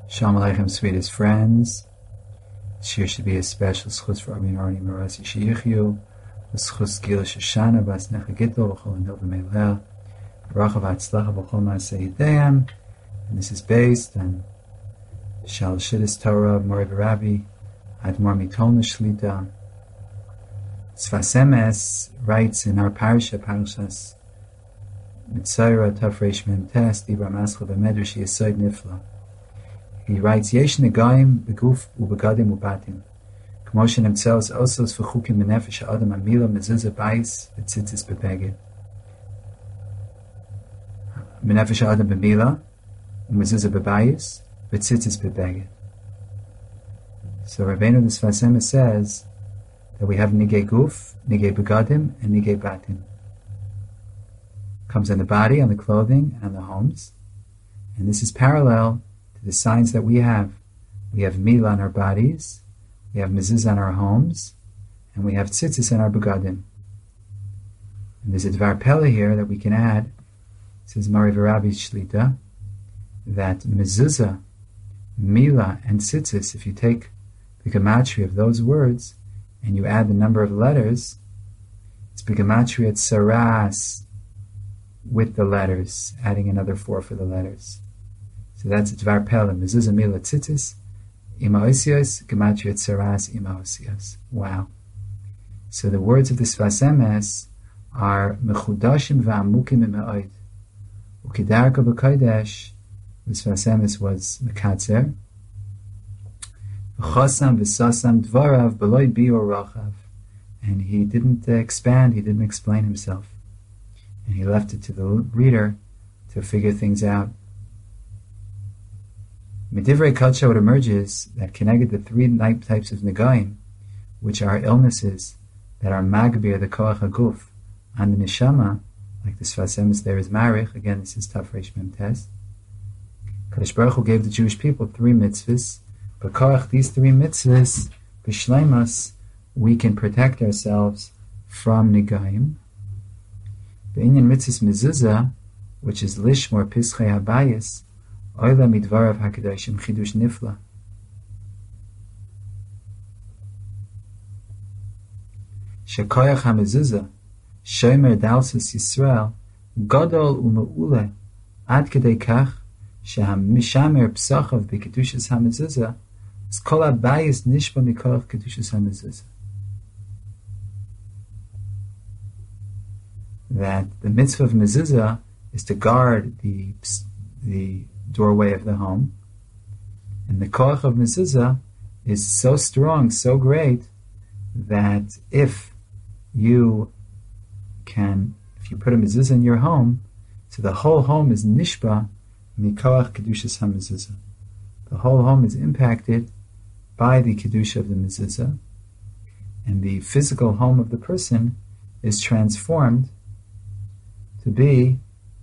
Shalom Aleichem, sweetest friends. This year should be a special schus for Rabbi Arni Marasi Sheyichyu, the schus Gila Shoshana, Bas Necha Gittel, V'chol and Hilda Meilel, Baracha V'atzlacha V'chol Ma'aseh Yideyam, and this is based on Shal Shidduch Torah, Mori Rabbi, Admor Mitolna Shlita. Sfas Emes writes in our parasha, Parashas Mitzayra Taf Reish Mem Tes, Dibra Mascha B'Medrash Yesod Nifla. He writes, Yesh Negaim Beguf Ubegadim Ubatim. K'moshe Nemtzelos Osos V'chukim Menefesh Ha'adam Amila Mezuzah Bais V'tzitzis B'Beged. Menefesh Ha'adam B'Mila Mezuzah B'Bayis V'tzitzis B'Beged. So Rabbeinu the Sfas Emes says that we have Nigei Guf, Nigei Begadim, and Nigei Batim. Comes on the body, on the clothing, and on the homes. And this is parallel the signs that we have. We have Mila on our bodies, we have Mezuzah on our homes, and we have Tzitzis on our Begadim. And there's a Dvar Pele here that we can add, says Mari V'Rabbi Shlita, that Mezuzah, Mila, and Tzitzis, if you take the gematria of those words, and you add the number of letters, it's Gematria Tsaras, with the letters, adding another 4 for the letters. So that's Dvar Pele, Mezuzah Mila Tzitzis, Ima Osios, Gematria Tsaras, Ima Osios. Wow. So the words of the Sfas Emes are Mechudashim V'amukim Ima'od. Ukidarka B'Kodesh, the Sfas Emes was Mekatzer. V'chosam V'sasam Dvarav B'loi Bior Rachav. And he didn't expand, he didn't explain himself. And he left it to the reader to figure things out. Medivrei Kadsha, what emerges that connected the 3 types of Negaim, which are illnesses that are Magbir, the Koach HaGuf, and the Neshama, like the Sfas Emes there is Marich, again this is Taf Reish Mem Tes. Kadosh Baruch Hu gave the Jewish people 3 mitzvahs, but Koach, these 3 mitzvahs, B'Shleimas, we can protect ourselves from Negaim. B'inyan mitzvahs Mezuzah, which is Lishmor Pischei HaBayis, Oila midvarav hakadashim chidush nifla. Shekoyach hamezuzah, shomer dalsus Yisrael, gadol u'ma'ule, ad kedei kach, shehammishamer psachav b'kedushas hamezuzah, is kol habayis nishba mikoyach kedushas hamezuzah. That the mitzvah of mezuzah is to guard the doorway of the home, and the koach of mezuzah is so strong, so great, that if you put a mezuzah in your home, so the whole home is nishba mikoach kedushas hamezuzah. The whole home is impacted by the kedusha of the mezuzah, and the physical home of the person is transformed to be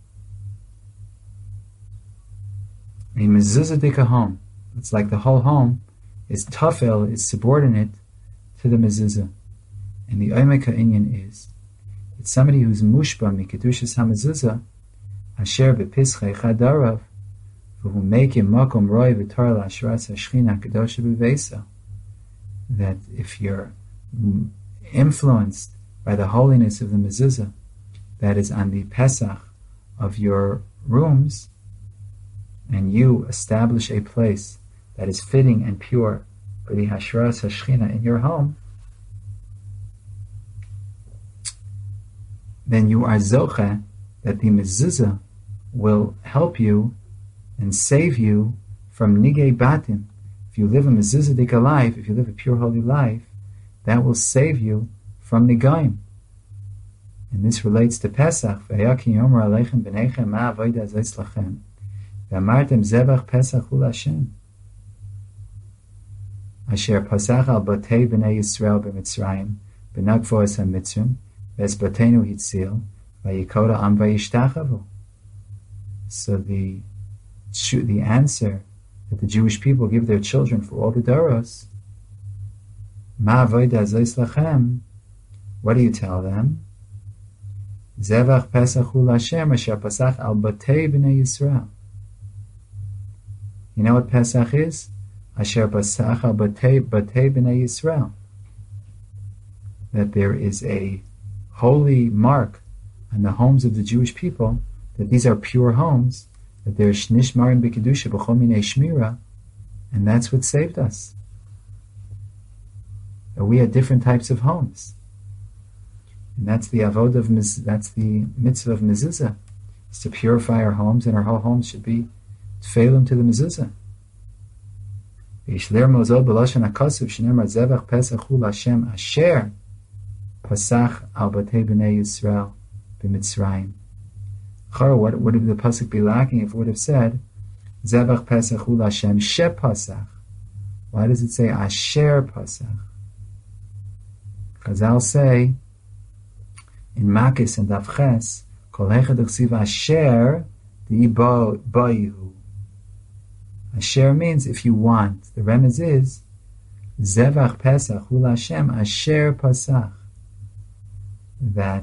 a mezuzah home. It's like the whole home is tafel, is subordinate to the mezuzah. And the oimek ha'inyan is, it's somebody who's mushba mikedushas hamezuzah, asher bepischei chadarav, v'hu mekim makom roi v'tar la'ashras ha'shchina kedosha b'veisa. That if you're influenced by the holiness of the mezuzah, that is on the Pesach of your rooms, and you establish a place that is fitting and pure for the Hashras HaShechina in your home, then you are zoche that the mezuzah will help you and save you from nigei batim. If you live a mezuzah life, if you live a pure holy life, that will save you from nigaim. And this relates to Pesach. V'yakin yomer aleichem b'neichem ma avoda zayis lachem. V'amartem zevach Pesach hu l'Hashem. Asher pasach al batei b'nei Yisrael b'Mitzrayim, b'nagvo es ha'mitzrim, v'es bateinu hitzil, v'yikoda am v'yishtachavu. So the answer that the Jewish people give their children for all the doros, ma avoda zayis lachem, what do you tell them? Zevach Pesach hu l'Hashem, asher pasach al batei b'nei Yisrael. You know what Pesach is? Asher Pasach al Batei B'nei Yisrael. That there is a holy mark on the homes of the Jewish people, that these are pure homes, that they're Nishmarim B'Kedusha B'chol Minei Shmira, and that's what saved us. That we had different types of homes. And that's the avodah of that's the mitzvah of mezuzah, is to purify our homes, and our whole homes should be tefillim to the mezuzah. Yishler mozol b'lashon hakasuv shneimar zevach pesach hu l'Hashem asher pasach al batei b'nei Yisrael b'Mitzrayim. What would the pasuk be lacking if it would have said zevach pesach hu l'Hashem she pasach? Why does it say asher pasach? Chazal say in Makis and Avches, Kol hechad uchsiv asher di'ibayihu. Asher means if you want. The remez is Zevach Pesach hu l'Hashem asher pasach. That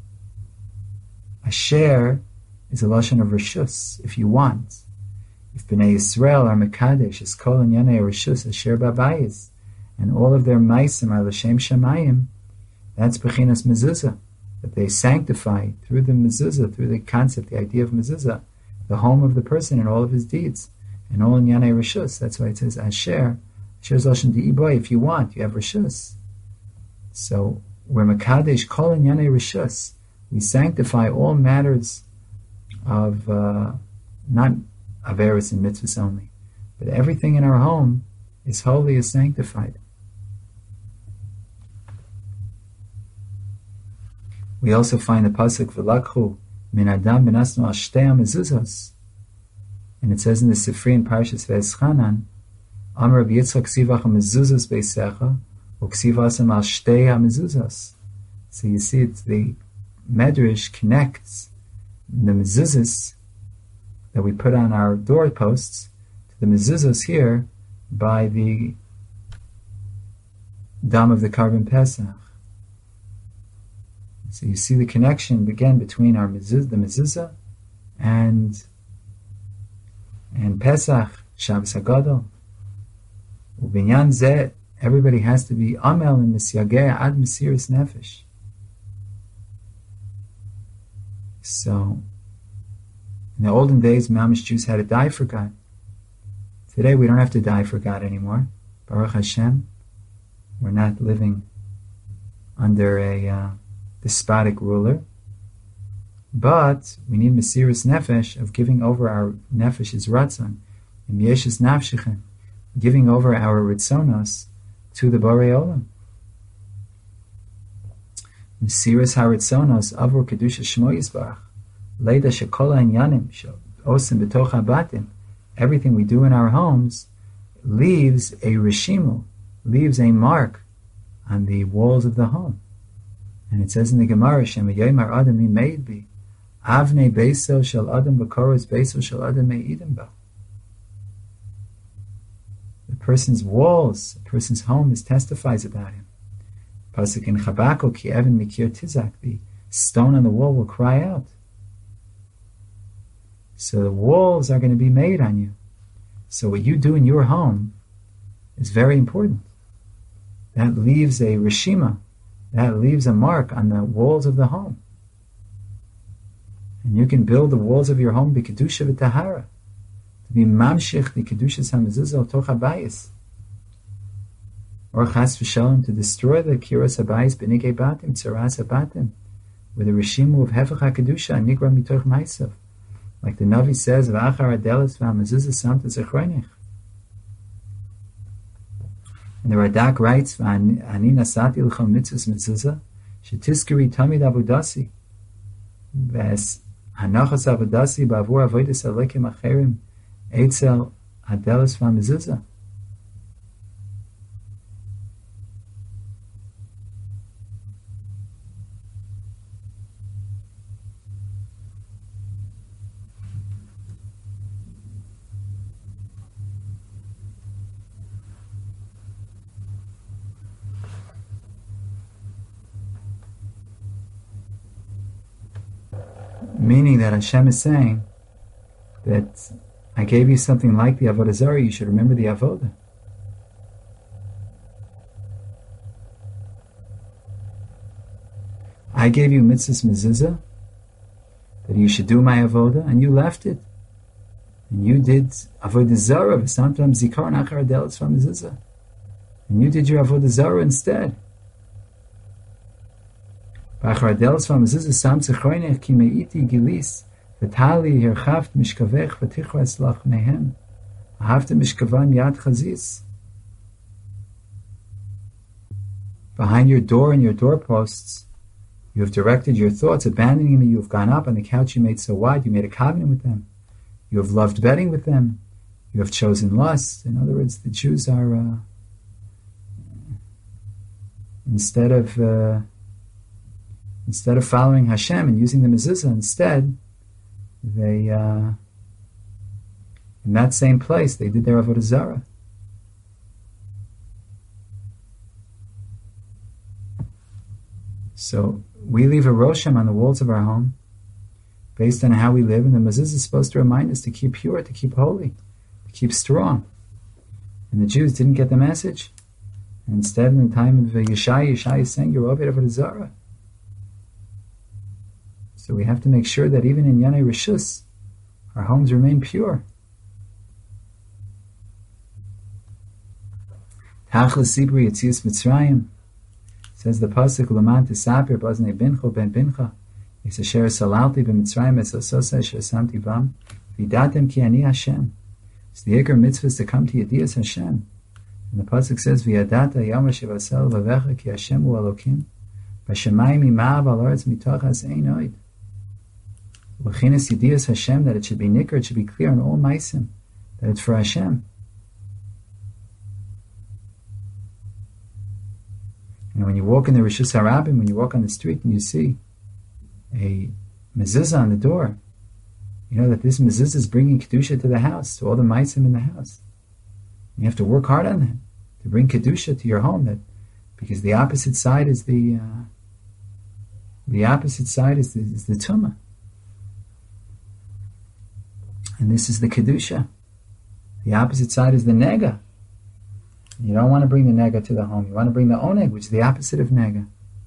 asher is a lashon of reshus. If you want, if Bnei Yisrael are mekadesh, is kol inyanei reshus asher babayis, and all of their meisim are l'shem shamayim, that's bechinas mezuzah. That they sanctify through the mezuzah, through the concept, the idea of mezuzah, the home of the person and all of his deeds, and all in yanei reshus. That's why it says asher. Asher is lashon di'iboy. If you want, you have reshus. So we're mekadesh kol in yanei reshus. We sanctify all matters of not averis and mitzvahs only, but everything in our home is holy, is sanctified. We also find the pasuk v'lakhu min adam benasnu al shtei hamezuzos, and it says in the Sifri in Parshas Ve'eschanan, Amar Rabbi Yitzchak ksivach hamezuzos beisecha uksivasam al shtei hamezuzos. So you see, the Medrash connects the mezuzos that we put on our doorposts to the mezuzos here by the dam of the Karban Pesach. So you see the connection again between our mezuzah, the mezuzah, and Pesach, Shabbos HaGadol. Ubinyan zeh, everybody has to be amel and misyageh ad mesiris nefesh. So, in the olden days, Mamish Jews had to die for God. Today, we don't have to die for God anymore. Baruch Hashem, we're not living under a despotic ruler, but we need mesiris nefesh, of giving over our nefesh's ratzon, and yeshes nafshichem, giving over our ritzonos to the Borei Olam. Mesiris haritzonos avur kedusha shmo yisbarach, leida shekola inyanim osim b'toch habatim. Everything we do in our homes leaves a rishimu, leaves a mark on the walls of the home. And it says in the Gemara, Shema Yomar Adam made be, Avnei Beisel Shel Adam B'Koros Beisel Shel Adam Me'idim Ba. The person's walls, the person's home, testifies about him. Pasuk in Chabakuk, Ki Evan Mikir Tizak, the stone on the wall will cry out. So the walls are going to be made on you. So what you do in your home is very important. That leaves a reshima, that leaves a mark on the walls of the home. And you can build the walls of your home b'kedusha v'tahara, to be mamshich the kedushas hamezuzah toch habayis, or chas v'shalom, to destroy the kiras habayis b'nigei batim tzaras habatim, with a reshimu of hefech hakedusha nigra mitoch ma'asav, like the Navi says, v'achar adelis v'hamezuzah samta zechronich. And the Radak writes, "Ani nasati l'cham mitzvahs mezuzah, shetiskeri tamid avodasi, ves hanachas avodasi ba'avur avodas alekim acherim etzel adelis v'hamezuzah." Meaning that Hashem is saying that I gave you something like the Avodah Zarah, you should remember the Avodah. I gave you mitzvahs mezuzah, that you should do my Avodah, and you left it. And you did Avodah Zarah, sometimes Zikaron Achar Adelis from mezuzah. And you did your Avodah Zarah instead. Achar Adelis from mezuzah, Sam Zechoinech ki me'iti gilis, v'tali hirchaft mishkavech v'tichra eslach mehem. Ahavta mishkavan yad chazis. Behind your door and your doorposts, you have directed your thoughts, abandoning me. You have gone up on the couch you made so wide. You made a covenant with them. You have loved betting with them. You have chosen lust. In other words, the Jews are, instead of following Hashem and using the mezuzah, instead, they, in that same place, they did their Avodah Zarah. So we leave a Roshem on the walls of our home based on how we live, and the mezuzah is supposed to remind us to keep pure, to keep holy, to keep strong. And the Jews didn't get the message. And instead, in the time of Yeshaya is saying, you're Ovid Avodah Zarah. So we have to make sure that even in Yanei Rishus, our homes remain pure. Tachlis Sibri Yetzias Mitzrayim, says the pasuk, L'man Tisaper Baznei Bincha Ben Bincha, Es Asher Salalti BeMitzrayim Es Ososa Asher Samti Bam, V'datem Ki Ani Hashem. It's the Iker mitzvah is to come to Yedias Hashem. And the pasuk says, V'yadata Yom Shevasel V'vecha Ki Hashem Hu Elokim, B'Shemayim Imav Al Aretz Mitochas Ein Oid. L'chinas Yedias Hashem, that it should be nicker, it should be clear on all meisim, that it's for Hashem. And when you walk in the Rishus HaRabim, when you walk on the street and you see a mezuzah on the door, you know that this mezuzah is bringing Kedusha to the house, to all the meisim in the house. And you have to work hard on that, to bring Kedusha to your home, that because the opposite side is the Tumah. And this is the Kedusha. The opposite side is the Nega. You don't want to bring the nega to the home. You want to bring the oneg, which is the opposite of nega.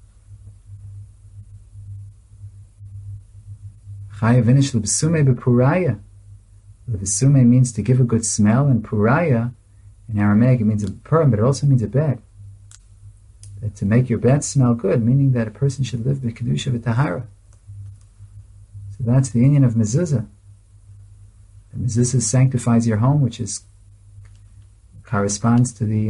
Chaya vinish l'bsume b'puraya. L'bsume means to give a good smell, and puraya, in Aramaic, it means a purim, but it also means a bed. That to make your bed smell good, meaning that a person should live b'kedusha v'tahara. So that's the union of mezuzah. The mezuzah sanctifies your home, which is corresponds to the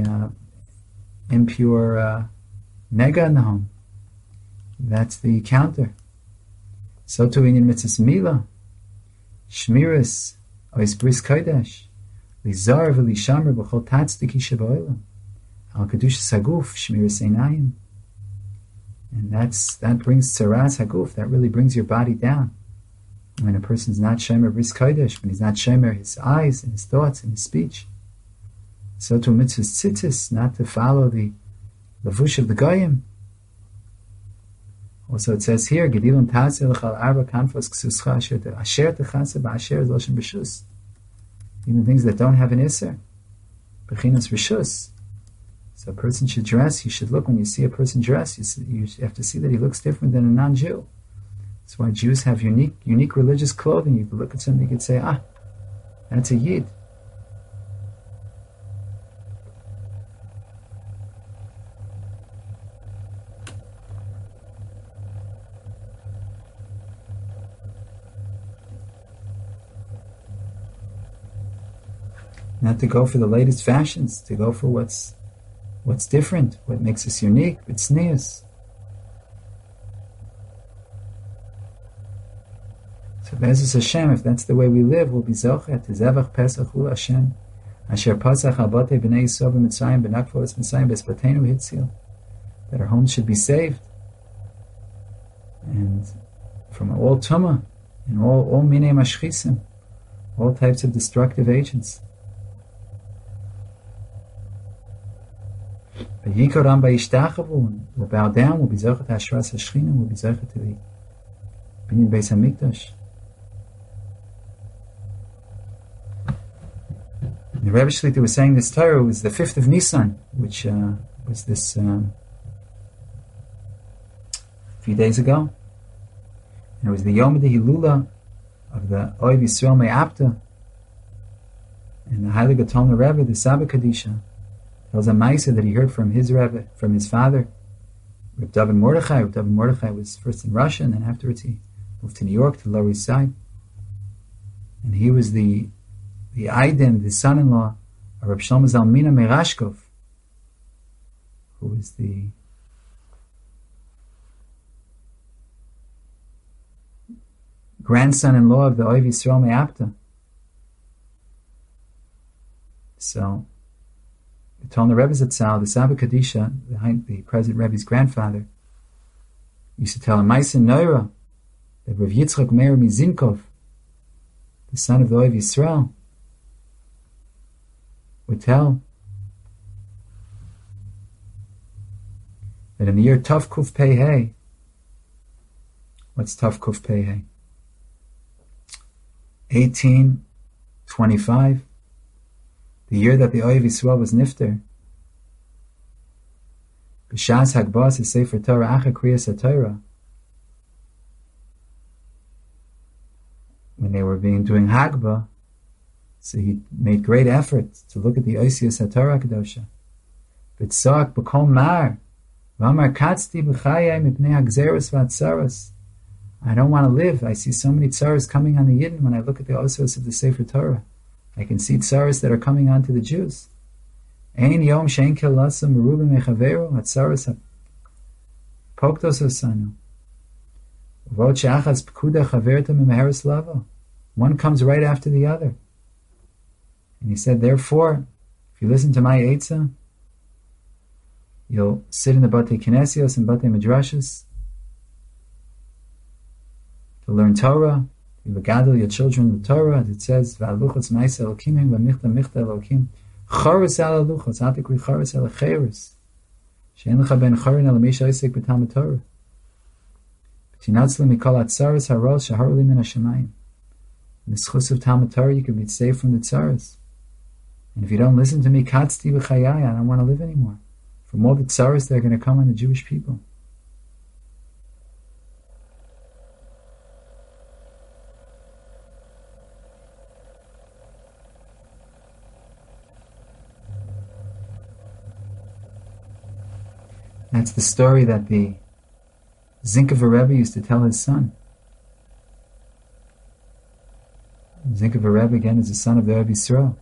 impure nega in the home. That's the counter. So too in mitzvahs mila, shmiras, ois bris kodesh, lizar v'lishamr b'chol tatztiki shaboilam, al kedusha saguf, shmiras einayim. And that brings tzaras haguf, that really brings your body down. When a person's not shomer bris kodesh, when he's not shomer his eyes and his thoughts and his speech. So to mitzvahs tzitzis, not to follow the lavush of the goyim. Also it says here, Gedilim Tazil Chal Arba Kanfos Ksuscha Asher Techasa Ba'asher Zoshem B'Shus. Even things that don't have an Isser. Bechinas Rishus. So a person should dress, you should look, when you see a person dress, you have to see that he looks different than a non-Jew. That's why Jews have unique religious clothing. You could look at something, you could say, that's a Yid. Not to go for the latest fashions, to go for what's different, what makes us unique, it's tznius. So Be'ezus Hashem, if that's the way we live, we'll be zochet to zevach pesach hu Hashem, asher pasach al batei b'nei Yisrael b'Mitzrayim b'nakvos Mitzrayim b'espatenu hitzil, that our homes should be saved, and from all tumah, and all minei mashchisim, all types of destructive agents. V'yikoram b'yishtachavu, we'll bow down, we'll be zochet hashras hashchina, we'll be zochet to the Binyan Beis Hamikdash. the Rebbe Shlita was saying this Torah was the 5th of Nisan, which was this a few days ago. And it was the Yom Hilula of the Oiv Yisrael Me'apta. And the Heilige Talmud Rebbe, the Saba Kadisha, tells a Maisa that he heard from his Rebbe, from his father, Reb David Mordechai. Reb David Mordechai was first in Russia, and then afterwards he moved to New York, to the Lower East Side. And he was the Aiden, the son-in-law of Reb Shlomo Zalmina Merashkov, who was the grandson-in-law of the Oiv Yisrael Me'apta. So, the Talmud Rebbe Zatzal, the Saba Kadisha, the present Rebbe's grandfather, used to tell a Maisa Neura that Rav Yitzchak Meir Mizinkov, the son of the Oiv Yisrael, would tell that in the year Tav Kuf Pei Hey, what's Tav Kuf Pei Hey? 1825, the year that the Oiv Yisrael was nifter, B'shas Hagbas is Sefer Torah Acha Kriyas HaTorah, when they were doing Hagbah, so he made great effort to look at the Oisius HaTorah Kedosha. B'tzak b'kol mar, v'amar katzti b'chayai mipnei hagzeros v'atzaros. I don't want to live. I see so many tzaras coming on the Yidden when I look at the Osos of the Sefer Torah. I can see tzaras that are coming on to the Jews. Ein yom shein kilasa merubim mechaveru hatzaras poktos osanu. Vot she'achas pekuda chaverta mimeheres lava. One comes right after the other. And he said, therefore, if you listen to my Eitzah, you'll sit in the Batei Kinesios and Batei Midrashos to learn Torah. You begadol your children with Torah, as it says, "V'aluchos ma'aseh Elokim v'michta michta Elokim choros al aluchos atikri choros al cheres she'en lecha ben chorin el misha isek b'talmud Torah v'tinatzlu mikol atzaros haros shaharu min hashemayim." In the schus of Talmud Torah, you can be saved from the tzaras. And if you don't listen to me, katzti b'chayai, I don't want to live anymore. From all the tzaras that are going to come on the Jewish people. That's the story that the Zinkover Rebbe used to tell his son. Zinkover Rebbe, again, is the son of the Oiv Yisrael.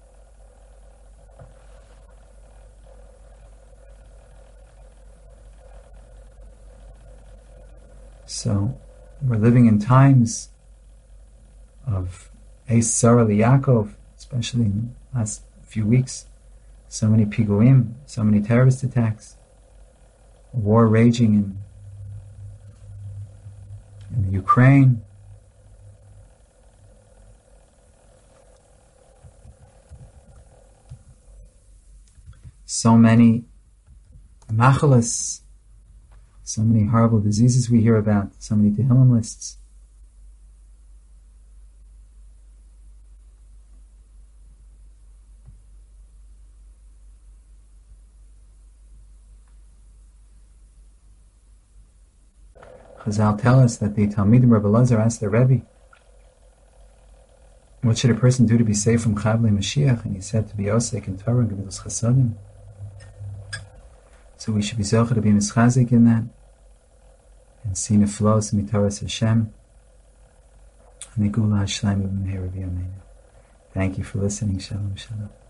So, we're living in times of Eis Tzara L'Yakov, especially in the last few weeks. So many piguim, so many terrorist attacks. A war raging in the Ukraine. So many machalas, so many horrible diseases we hear about, so many Tehillim lists. Chazal tell us that the Talmidim Rebbe Lazar asked their Rebbe, what should a person do to be saved from Chavlei Mashiach? And he said to be Osek in Torah and Gemilas Chasadim. So we should be zocher to be mischazik in that and see neflos mitaras Hashem. Thank you for listening. Shalom, shalom.